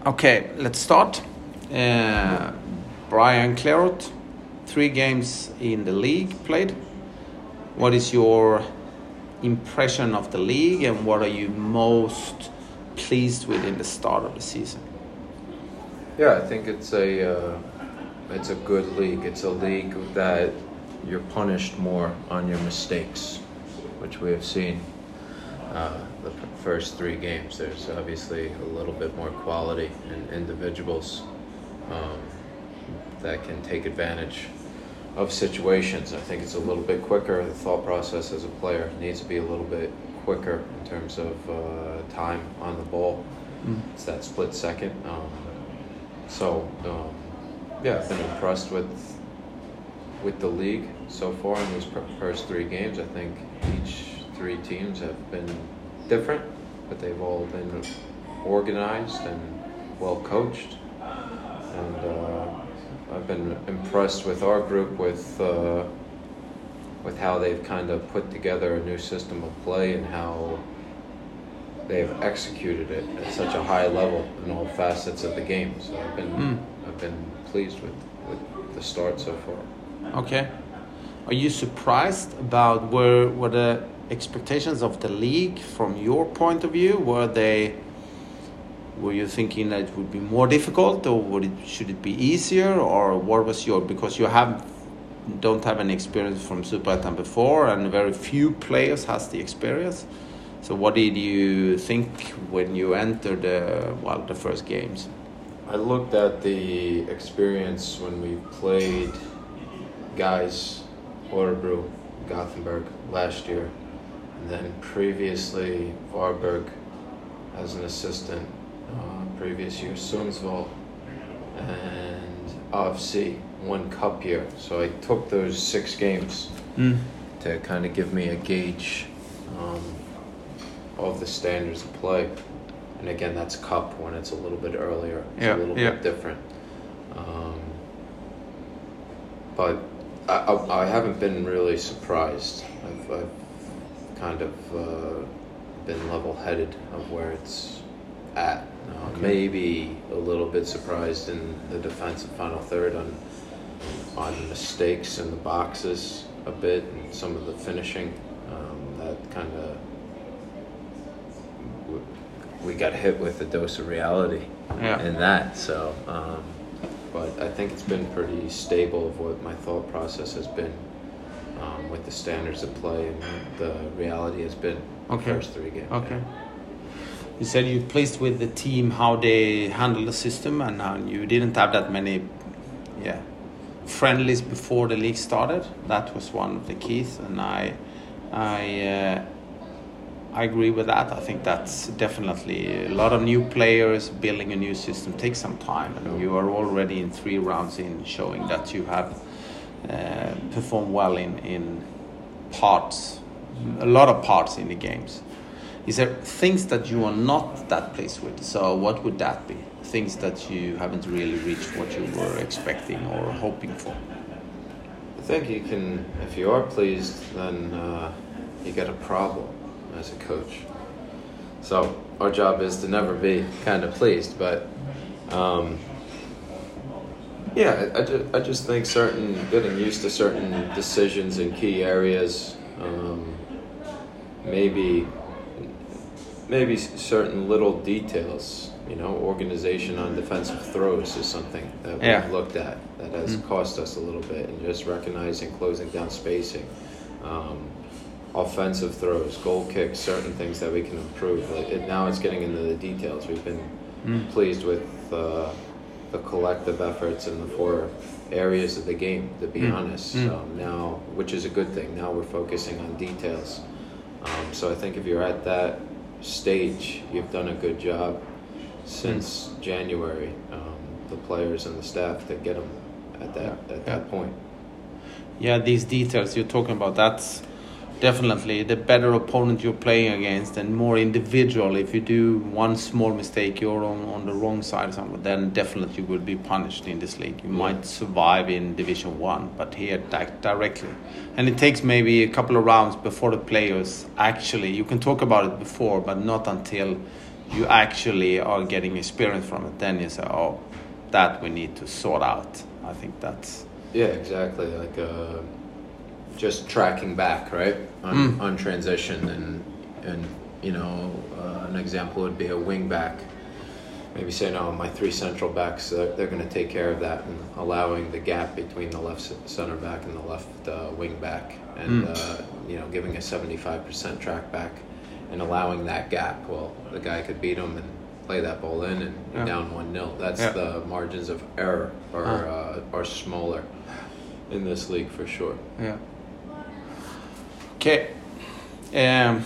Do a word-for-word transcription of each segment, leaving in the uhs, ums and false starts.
Okay, let's start. Uh, Brian Claret, three games in the league played. What is your impression of the league, and what are you most pleased with in the start of the season? Yeah, I think it's a uh, it's a good league. It's a league that you're punished more on your mistakes, which we have seen uh, the p- first three games. There's obviously a little bit more quality in individuals um, that can take advantage of situations. I think it's a little bit quicker. The thought process as a player needs to be a little bit quicker in terms of uh, time on the ball. Mm. It's that split second. Um, so, um, yeah, I've been impressed with with the league so far in these pr- first three games. I think each three teams have been different, but they've all been organized and well coached. And uh, I've been impressed with our group with uh, with how they've kind of put together a new system of play and how they've executed it at such a high level in all facets of the game. So I've been mm. I've been pleased with, with the start so far. Okay. Are you surprised about where were the expectations of the league from your point of view? Were they were you thinking that it would be more difficult, or would it should it be easier, or what was your, because you have don't have any experience from Superettan before, and very few players has the experience. So what did you think when you entered the well the first games? I looked at the experience when we played guys, Örebro, Gothenburg last year, and then previously Varberg as an assistant, uh, previous year Sundsvall, and A F C, one cup year. So I took those six games mm. to kind of give me a gauge um, of the standards of play. And again, that's cup when it's a little bit earlier, it's yeah, a little yeah. bit different. Um, but I, I, I haven't been really surprised. I've, I've kind of uh, been level-headed of where it's at. Uh, okay. Maybe a little bit surprised in the defensive final third on on mistakes in the boxes a bit, and some of the finishing. Um, that kind of we got hit with a dose of reality yeah. in that. So, um, but I think it's been pretty stable of what my thought process has been um, with the standards of play and the reality has been okay. the first three games. Okay. You said you're pleased with the team, how they handle the system, and how you didn't have that many, yeah, friendlies before the league started. That was one of the keys, and I, I. Uh, I agree with that. I think that's definitely a lot of new players building a new system takes some time, and you are already in three rounds in showing that you have uh, performed well in, in parts, a lot of parts in the games. Is there things that you are not that pleased with? So what would that be? Things that you haven't really reached what you were expecting or hoping for? I think you can, if you are pleased, then uh, you get a problem as a coach. So our job is to never be kind of pleased, but um, yeah, I, I, just, I just think certain getting used to certain decisions in key areas, um, maybe maybe certain little details, you know, organization on defensive throws is something that we've yeah. looked at that has mm. cost us a little bit, and just recognizing closing down spacing. Um, offensive throws, goal kicks, certain things that we can improve. Like it, now it's getting into the details. We've been mm. pleased with uh, the collective efforts in the four areas of the game, to be mm. honest. Mm. So now, which is a good thing. Now we're focusing on details. Um, so I think if you're at that stage, you've done a good job since mm. January. Um, the players and the staff to get them at that yeah. at that yeah. point. Yeah, these details you're talking about, that's definitely the better opponent you're playing against, and more individual. If you do one small mistake, you're on, on the wrong side, somewhere, then definitely you will be punished in this league. You yeah. might survive in Division One, but here di- directly, and it takes maybe a couple of rounds before the players actually. You can talk about it before, but not until you actually are getting experience from it, then you say, oh, that we need to sort out. I think that's... Yeah, exactly. Like uh, just tracking back, right, on, Mm. on transition. And, and you know, uh, an example would be a wing back. Maybe saying, oh, my three central backs, uh, they're going to take care of that, and allowing the gap between the left center back and the left uh, wing back, and Mm. uh, you know, giving a seventy-five percent track back and allowing that gap. Well, the guy could beat him and play that ball in, and Yeah. down one nil. That's Yeah. the margins of error are Ah. uh, are smaller in this league for sure. Yeah. Okay. Um,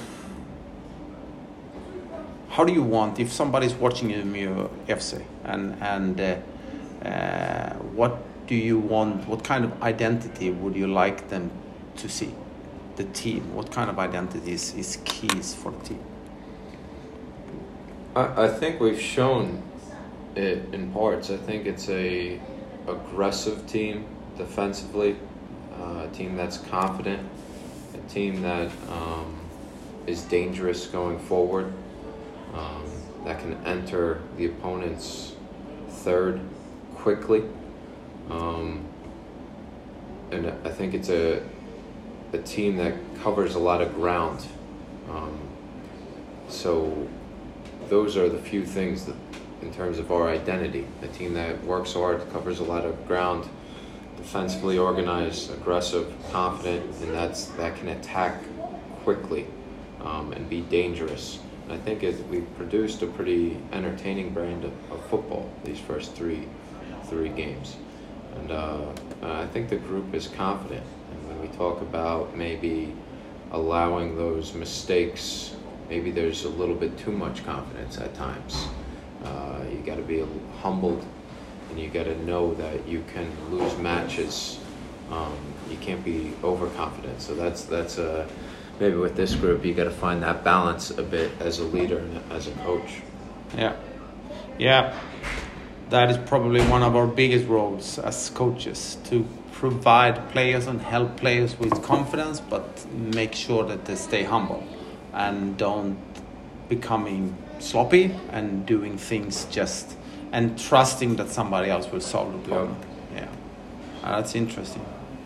how do you want, if somebody's watching Umeå F C, and and uh, uh, what do you want? What kind of identity would you like them to see? The team. What kind of identity is, is keys for the team? I, I think we've shown it in parts. I think it's a aggressive team defensively, uh, a team that's confident, a team that um, is dangerous going forward, um, that can enter the opponent's third quickly. Um, and I think it's a a team that covers a lot of ground. Um, so those are the few things that, in terms of our identity, a team that works hard, covers a lot of ground, defensively organized, aggressive, confident, and that's that can attack quickly um, and be dangerous. And I think it, we've produced a pretty entertaining brand of, of football these first three three games, and uh, I think the group is confident. And when we talk about maybe allowing those mistakes, maybe there's a little bit too much confidence at times. Uh, you got to be humbled, and you got to know that you can lose matches. Um, you can't be overconfident. So that's that's uh, maybe with this group, you got to find that balance a bit as a leader and as a coach. Yeah, yeah, that is probably one of our biggest roles as coaches, to provide players and help players with confidence, but make sure that they stay humble and don't becoming sloppy and doing things just and trusting that somebody else will solve the problem. Yeah, uh, that's interesting.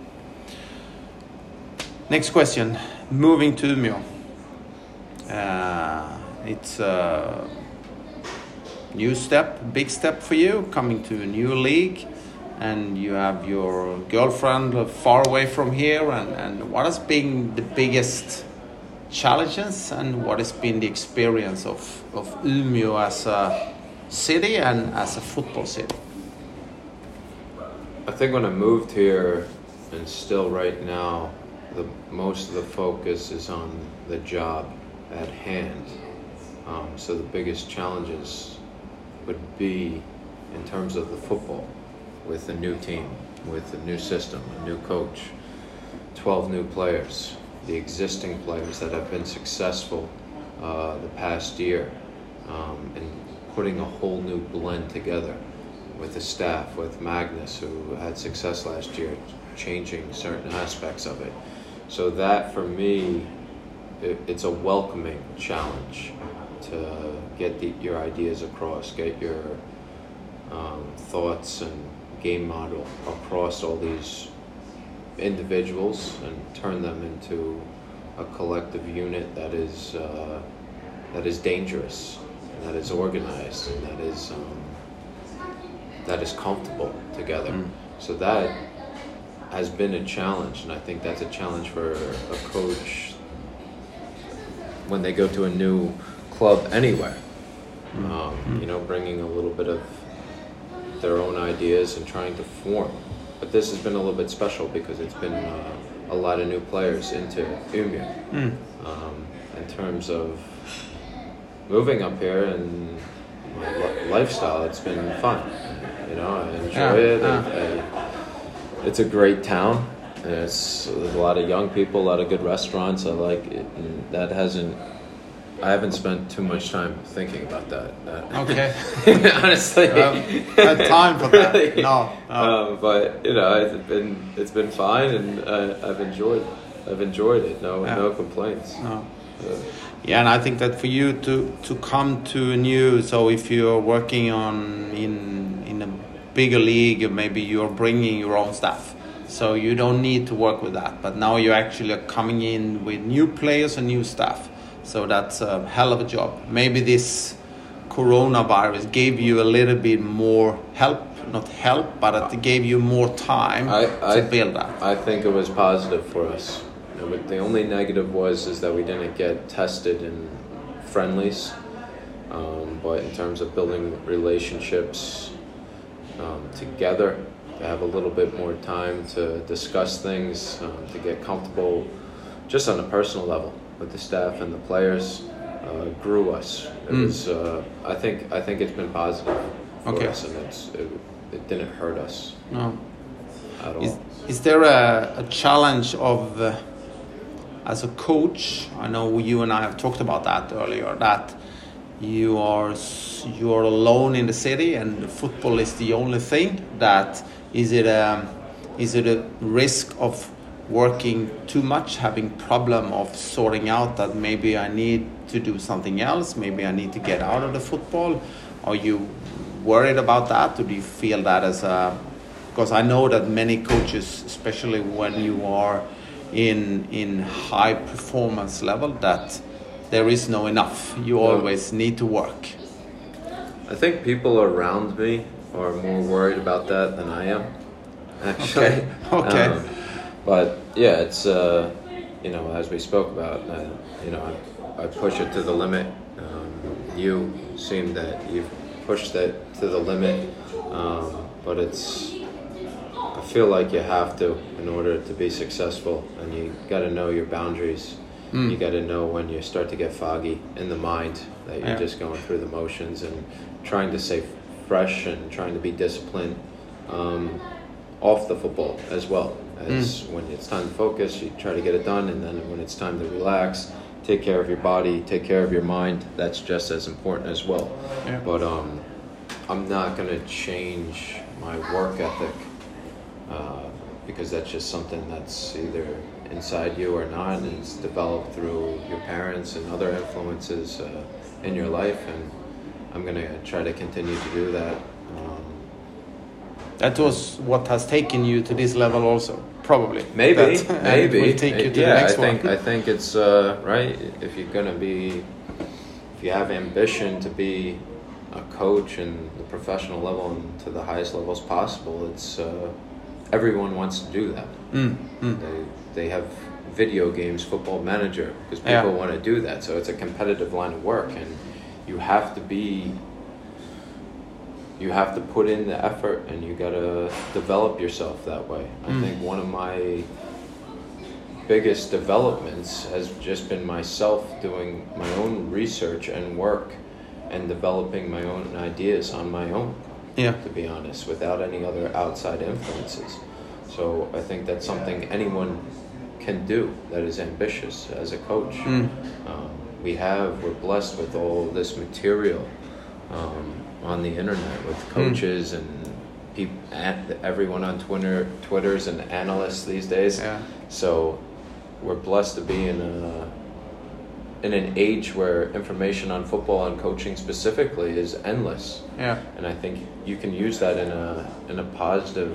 Next question. Moving to Umeå. Uh, it's a new step, big step for you, coming to a new league, and you have your girlfriend far away from here. And, and what has been the biggest challenges, and what has been the experience of, of Umeå as a city and as a football city? I think when I moved here, and still right now, the most of the focus is on the job at hand. Um, so the biggest challenges would be in terms of the football, with a new team, with a new system, a new coach, twelve new players, the existing players that have been successful uh, the past year, um, and putting a whole new blend together with the staff, with Magnus, who had success last year, changing certain aspects of it. So that, for me, it, it's a welcoming challenge to get the, your ideas across, get your um, thoughts and game model across all these individuals, and turn them into a collective unit that is uh, that is dangerous, and that is organized, and that is um, that is comfortable together. Mm. So that has been a challenge, and I think that's a challenge for a coach when they go to a new club anywhere. Mm. Um, mm. You know, bringing a little bit of their own ideas and trying to form. But this has been a little bit special because it's been uh, a lot of new players into Umeå. Mm. Um, in terms of moving up here and my li- lifestyle, it's been fun. You know, I enjoy yeah. it. Yeah. I, I, it's a great town. There's, there's a lot of young people, a lot of good restaurants. I like it, and that hasn't. I haven't spent too much time thinking about that. Okay. Honestly, um, had time for that. Really. No. no. Um, but you know, it's been it's been fine, and uh, I've enjoyed I've enjoyed it. No yeah. no complaints. No. Yeah. Yeah, and I think that for you to, to come to a new, so if you're working on in in a bigger league, maybe you're bringing your own staff, so you don't need to work with that. But now you're actually coming in with new players and new staff, so that's a hell of a job. Maybe this coronavirus gave you a little bit more help, not help, but it gave you more time I, to I, build that. I think it was positive for us. You know, but the only negative was is that we didn't get tested in friendlies. Um, but in terms of building relationships um, together, to have a little bit more time to discuss things, um, to get comfortable, just on a personal level with the staff and the players, uh, grew us. It Mm. was. Uh, I think. I think it's been positive for Okay. us, and it's. It, it didn't hurt us No. at all. Is, is there a, a challenge of, uh, as a coach, I know you and I have talked about that earlier, that you are s- you are alone in the city and football is the only thing, that is it a, is it a risk of working too much, having problem of sorting out that maybe I need to do something else, maybe I need to get out of the football? Are you worried about that, or do you feel that as a, because I know that many coaches, especially when you are in in high performance level, that there is no enough, you No. always need to work. I think people around me are more worried about that than I am, actually. Okay. Okay. Um, but yeah, it's uh, you know, as we spoke about, uh, you know, I, I push it to the limit. Um, you seem that you've pushed that to the limit, um, but it's. I feel like you have to in order to be successful, and you got to know your boundaries. Mm. You got to know when you start to get foggy in the mind, that you're Yeah. just going through the motions, and trying to stay fresh and trying to be disciplined um, off the football as well. As when it's time to focus, you try to get it done, and then when it's time to relax, take care of your body, take care of your mind. That's just as important as well. Yeah. But um, I'm not going to change my work ethic uh, because that's just something that's either inside you or not, and it's developed through your parents and other influences uh, in your life, and I'm going to try to continue to do that. Um, That was what has taken you to this level also, probably. maybe, That, and maybe. it will take you to yeah, the next I think one. I think it's uh, right. If you're going to be, if you have ambition to be a coach in the professional level and to the highest levels possible, it's uh, everyone wants to do that. Mm, mm. They they have video games, Football Manager, because people Yeah. want to do that. So it's a competitive line of work, and you have to be. You have to put in the effort, and you gotta develop yourself that way. I Mm. think one of my biggest developments has just been myself doing my own research and work, and developing my own ideas on my own. Yeah. To be honest, without any other outside influences. So I think that's something anyone can do that is ambitious as a coach. Mm. Um, we have, we're blessed with all this material um, on the internet with coaches mm. and people, everyone on Twitter, Twitters and analysts these days. Yeah. So we're blessed to be in a in an age where information on football and coaching specifically is endless. Yeah. And I think you can use that in a in a positive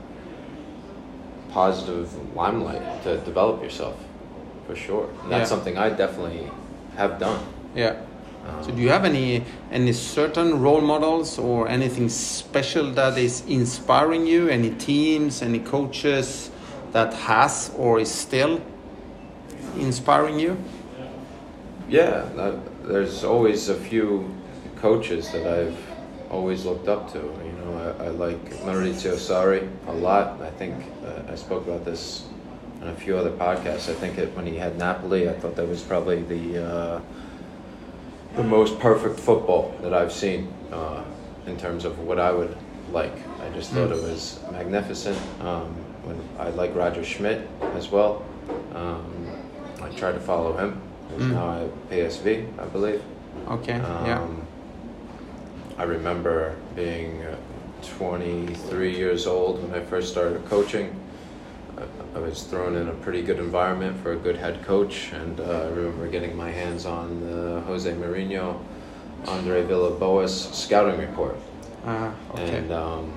positive limelight to develop yourself, for sure. And that's Yeah. something I definitely have done. Yeah. Um, So do you have any any certain role models or anything special that is inspiring you? Any teams, any coaches that has or is still inspiring you? Yeah, that, there's always a few coaches that I've always looked up to. You know, I, I like Maurizio Sarri a lot. I think uh, I spoke about this on a few other podcasts. I think it, when he had Napoli, I thought that was probably the uh, the most perfect football that I've seen uh, in terms of what I would like. I just thought it was magnificent. Um, when I like Roger Schmidt as well. Um, I try to follow him. He's Mm. now at P S V, I believe. Okay. Um, Yeah. I remember being uh, twenty-three years old when I first started coaching. I, I was thrown in a pretty good environment for a good head coach, and uh, I remember getting my hands on the Jose Mourinho, Andre Villaboas scouting report. Uh, okay. And um,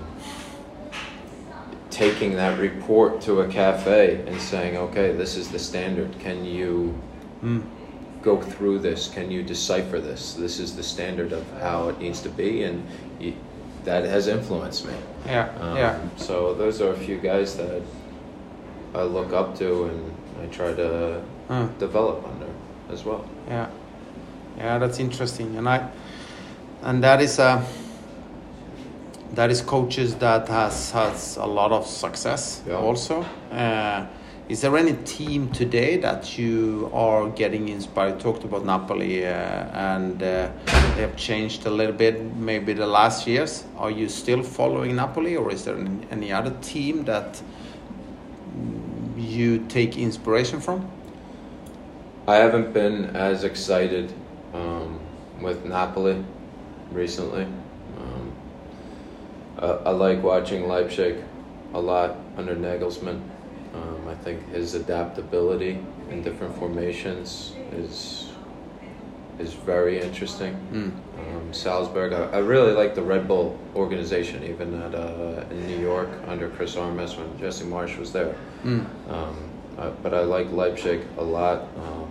taking that report to a cafe and saying, okay, this is the standard. Can you mm. go through this? Can you decipher this? This is the standard of how it needs to be, and you, that has influenced me. Yeah, um, yeah. So those are a few guys that I look up to, and I try to uh. develop under as well. Yeah, yeah, that's interesting, and I, and that is a. That is coaches that has has a lot of success yeah. also. Uh, is there any team today that you are getting inspired? You talked about Napoli uh, and uh, they have changed a little bit maybe the last years. Are you still following Napoli, or is there any other team that you take inspiration from? I haven't been as excited um, with Napoli recently. Um, Uh, I like watching Leipzig a lot under Nagelsmann. Um, I think his adaptability in different formations is is very interesting. Mm. Um, Salzburg, I, I really like the Red Bull organization, even at uh, in New York under Chris Armas when Jesse Marsch was there. Mm. Um, uh, but I like Leipzig a lot, um,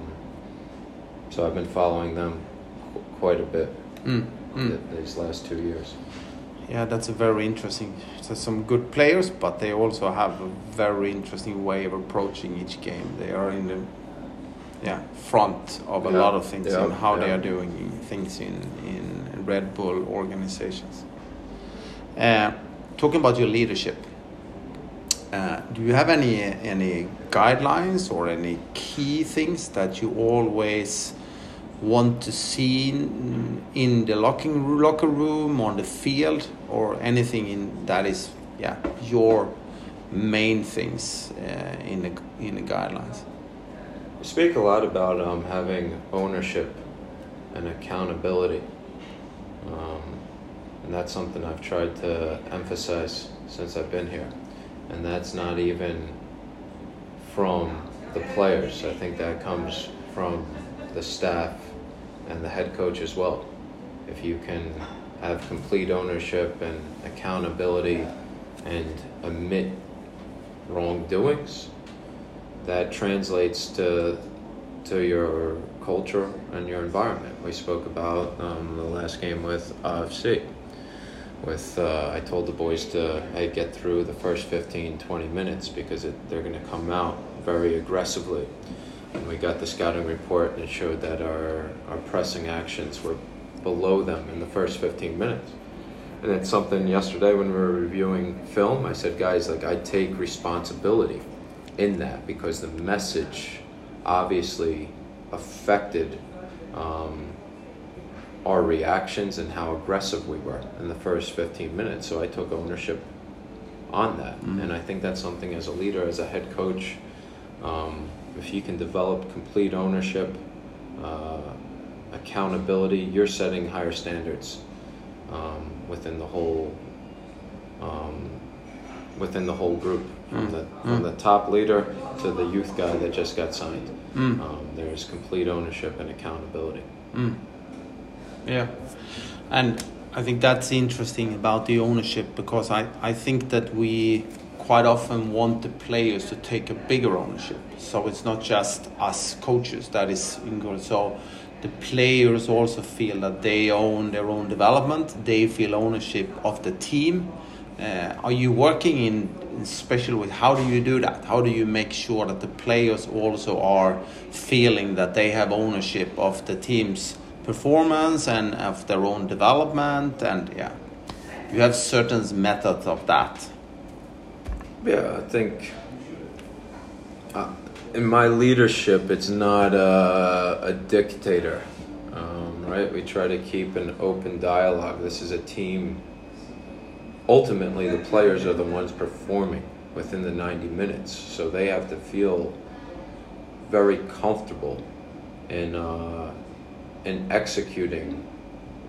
so I've been following them qu- quite a bit mm. Mm. Th- these last two years. Yeah, that's a very interesting. So some good players, but they also have a very interesting way of approaching each game. They are in the yeah front of a yeah. lot of things yeah. and how yeah. they are doing things in in Red Bull organizations. Uh, talking about your leadership, uh, do you have any any guidelines or any key things that you always want to see in the locking locker room, on the field, or anything in that is yeah your main things uh, in the in the guidelines? You speak a lot about um, having ownership and accountability, um, and that's something I've tried to emphasize since I've been here, and that's not even from the players. I think that comes from the staff and the head coach as well. If you can have complete ownership and accountability and admit wrongdoings, that translates to to your culture and your environment. We spoke about um, the last game with A F C. With uh, I told the boys to hey, get through the first fifteen, twenty minutes because it, they're going to come out very aggressively. And we got the scouting report, and it showed that our, our pressing actions were below them in the first fifteen minutes. And it's something yesterday when we were reviewing film, I said, guys, like I take responsibility in that because the message obviously affected um, our reactions and how aggressive we were in the first fifteen minutes. So I took ownership on that. Mm-hmm. And I think that's something as a leader, as a head coach, um, if you can develop complete ownership, uh, accountability, you're setting higher standards um, within the whole um, within the whole group, from mm. the from mm. the top leader to the youth guy that just got signed. Mm. Um, there's complete ownership and accountability. Mm. Yeah, and I think that's interesting about the ownership, because I, I think that we quite often want the players to take a bigger ownership. So it's not just us coaches that is in goal. So the players also feel that they own their own development. They feel ownership of the team. Uh, are you working in, especially with how do you do that? How do you make sure that the players also are feeling that they have ownership of the team's performance and of their own development? And yeah, you have certain methods of that. Yeah, I think uh, in my leadership, it's not a, a dictator, um, right? We try to keep an open dialogue. This is a team. Ultimately, the players are the ones performing within the ninety minutes, so they have to feel very comfortable in uh, in executing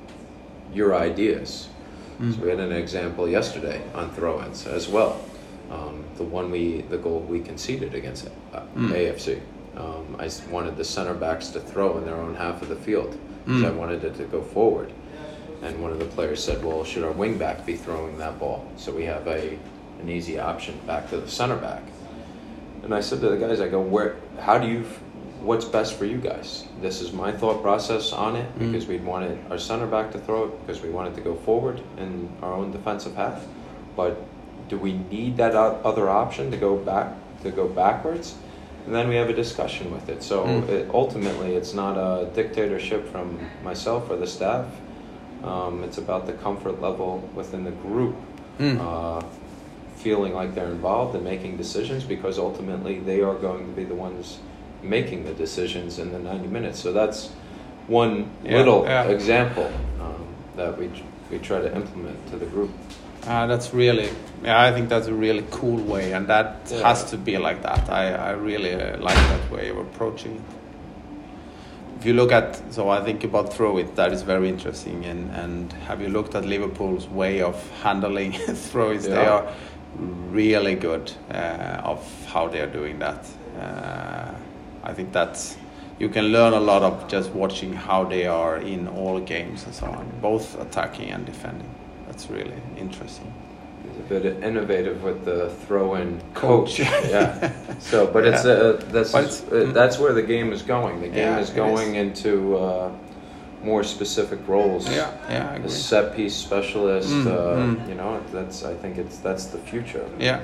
your ideas. Mm. So we had an example yesterday on throw-ins as well. Um, the one we, the goal we conceded against uh, Mm. A F C. Um, I s- wanted the center backs to throw in their own half of the field because Mm. I wanted it to go forward. And one of the players said, "Well, should our wing back be throwing that ball so we have a an easy option back to the center back?" And I said to the guys, "I go, where? How do you? What's best for you guys? This is my thought process on it because we wanted our center back to throw it because we wanted to go forward in our own defensive half, but do we need that o- other option to go back to go backwards?" And then we have a discussion with it. So Mm. it, ultimately, it's not a dictatorship from myself or the staff. Um, it's about the comfort level within the group, Mm. uh, feeling like they're involved and making decisions because ultimately they are going to be the ones making the decisions in the ninety minutes. So that's one Yeah, little yeah. example um, that we we try to implement to the group. Uh, that's really, yeah, I think that's a really cool way, and that Yeah. has to be like that. I, I really uh, like that way of approaching it. If you look at, so I think about throw it, that is very interesting. And, and have you looked at Liverpool's way of handling throw its? They Yeah. are really good uh, of how they are doing that. Uh, I think that's, you can learn a lot of just watching how they are in all games and so on, both attacking and defending. That's really interesting. He's a bit innovative with the throw-in Coach. coach. Yeah. So, but it's Yeah. uh, that's But it's- uh, that's where the game is going. The game Yeah, is it going into uh, more specific roles. Yeah, yeah, I A agree. set piece specialist. Mm, uh, mm. You know, that's I think it's that's the future. Yeah.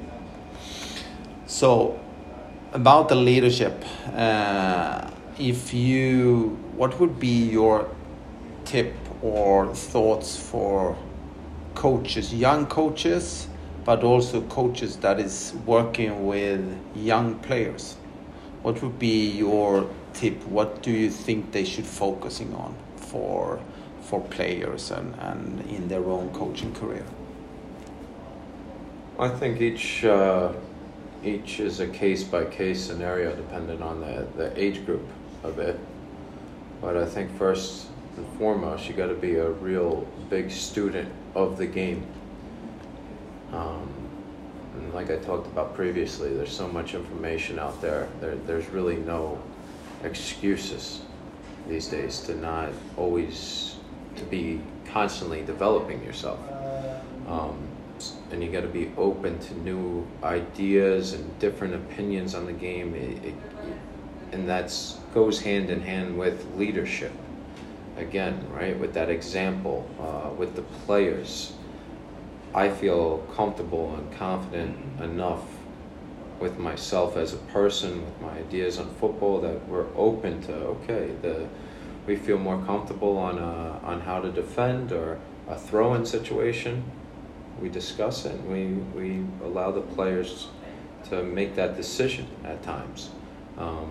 So, about the leadership, uh, if you, what would be your tip or thoughts for coaches, young coaches, but also coaches that is working with young players? What would be your tip? What do you think they should focusing on for for players and, and in their own coaching career? I think each uh, each is a case by case scenario depending on the, the age group of it. But I think first and foremost, you got to be a real big student of the game. Um, and like I talked about previously, there's so much information out there. There there's really no excuses these days to not always to be constantly developing yourself. Um, and you got to be open to new ideas and different opinions on the game. It, it, and that's goes hand in hand with leadership. Again, right, with that example, uh, with the players, I feel comfortable and confident enough with myself as a person, with my ideas on football, that we're open to, okay, the we feel more comfortable on a, on how to defend or a throw-in situation. We discuss it and we, we allow the players to make that decision at times. Um,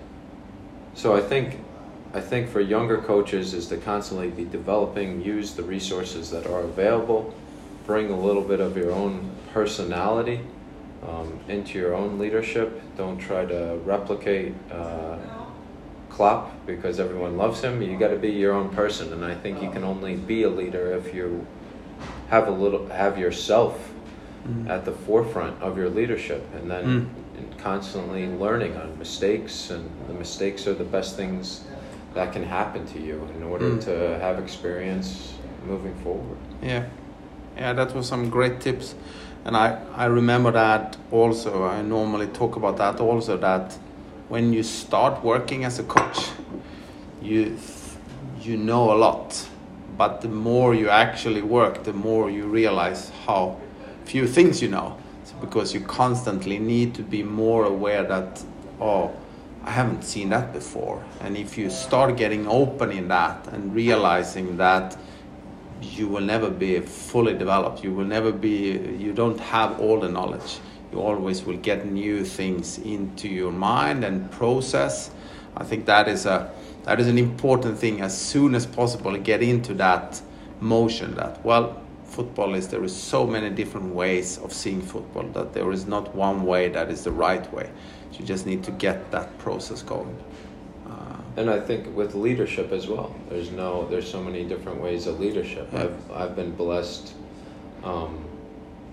so I think I think for younger coaches is to constantly be developing, use the resources that are available, bring a little bit of your own personality um, into your own leadership. Don't try to replicate uh, Klopp because everyone loves him. You got to be your own person, and I think you can only be a leader if you have a little have yourself Mm. at the forefront of your leadership, and then Mm. and constantly learning on mistakes, and the mistakes are the best things that can happen to you in order Mm. to have experience moving forward. Yeah, yeah, that was some great tips, and I I remember that also. I normally talk about that also, that when you start working as a coach, you you know a lot, but the more you actually work, the more you realize how few things you know. So because you constantly need to be more aware that, oh, I haven't seen that before. And if you start getting open in that and realizing that you will never be fully developed, you will never be, you don't have all the knowledge. You always will get new things into your mind and process. I think that is a that is an important thing as soon as possible to get into that motion that, well, football is, there is so many different ways of seeing football that there is not one way that is the right way. So you just need to get that process going. Uh, And I think with leadership as well, there's no, there's so many different ways of leadership. Yeah. I've I've been blessed um,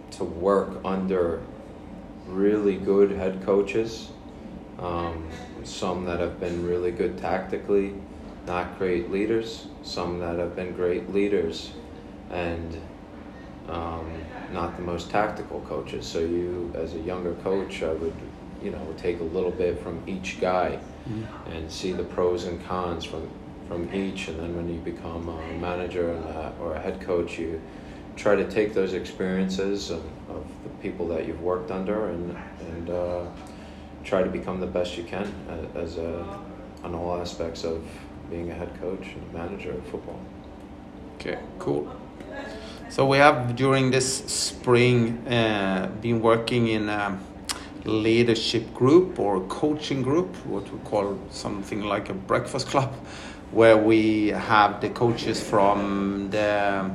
to work under really good head coaches, um, some that have been really good tactically, not great leaders, some that have been great leaders and um, not the most tactical coaches. So you, as a younger coach, I would, you know, take a little bit from each guy mm-hmm. and see the pros and cons from, from each. And then when you become a manager and a, or a head coach, you try to take those experiences of, of the people that you've worked under and and uh, try to become the best you can as a, on all aspects of being a head coach and a manager of football. Okay, cool. So we have during this spring uh, been working in a leadership group or coaching group, what we call something like a breakfast club, where we have the coaches from the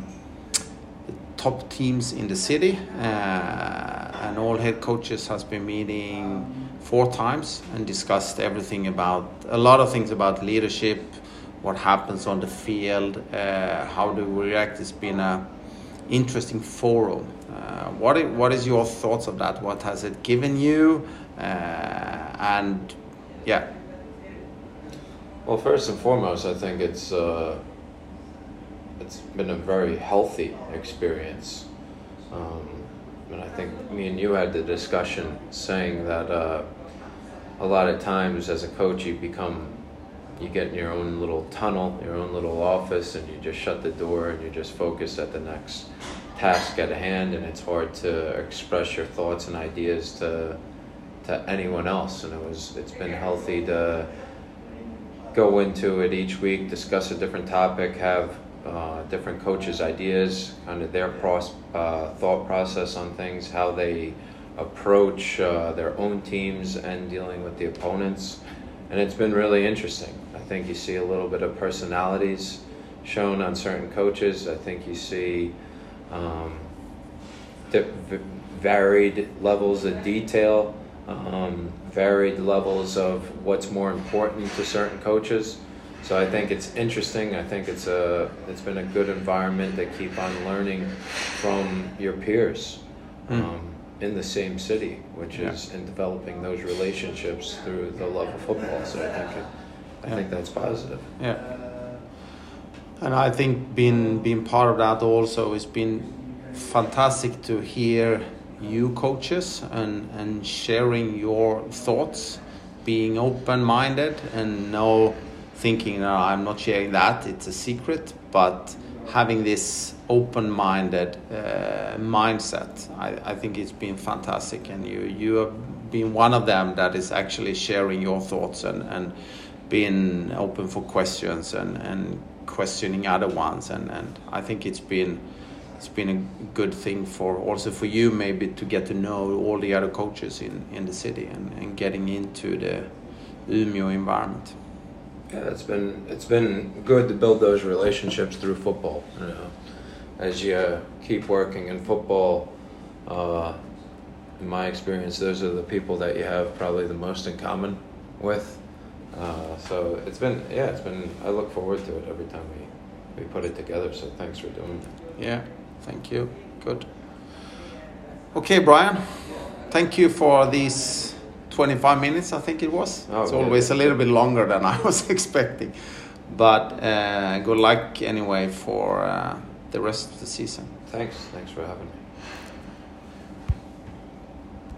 top teams in the city, uh, and all head coaches has been meeting four times and discussed everything about a lot of things about leadership, what happens on the field, uh, how do we react. It's been a interesting forum. Uh, what is, what is your thoughts of that? What has it given you? Uh, and yeah. Well, first and foremost, I think it's. Uh It's been a very healthy experience. Um, and I think me and you had the discussion saying that uh, a lot of times as a coach you become, you get in your own little tunnel, your own little office, and you just shut the door and you just focus at the next task at hand, and it's hard to express your thoughts and ideas to to anyone else. And it was it's been healthy to go into it each week, discuss a different topic, have Uh, different coaches' ideas, kind of their pros- uh, thought process on things, how they approach uh, their own teams and dealing with the opponents. And it's been really interesting. I think you see a little bit of personalities shown on certain coaches. I think you see um, di- varied levels of detail, um, varied levels of what's more important to certain coaches. So I think it's interesting. I think it's a it's been a good environment to keep on learning from your peers um, mm. in the same city, which yeah. is in developing those relationships through the love of football. So I think it, I yeah. think that's positive. Yeah, and I think being being part of that also has been fantastic to hear you coaches and and sharing your thoughts, being open-minded and know. Thinking, no, I'm not sharing that, it's a secret, but having this open-minded uh, mindset, I, I think it's been fantastic, and you you have been one of them that is actually sharing your thoughts and, and being open for questions and, and questioning other ones, and, and I think it's been it's been a good thing for also for you maybe to get to know all the other coaches in, in the city and, and getting into the Umeå environment. Yeah, it's been it's been good to build those relationships through football. You know, as you keep working in football, uh, in my experience, those are the people that you have probably the most in common with. Uh, so it's been yeah, it's been. I look forward to it every time we, we put it together. So thanks for doing that. Yeah, thank you. Good. Okay, Brian, thank you for these twenty-five minutes, I think it was. Oh, it's yeah. Always a little bit longer than I was expecting. But uh, good luck anyway for uh, the rest of the season. Thanks. Thanks for having me.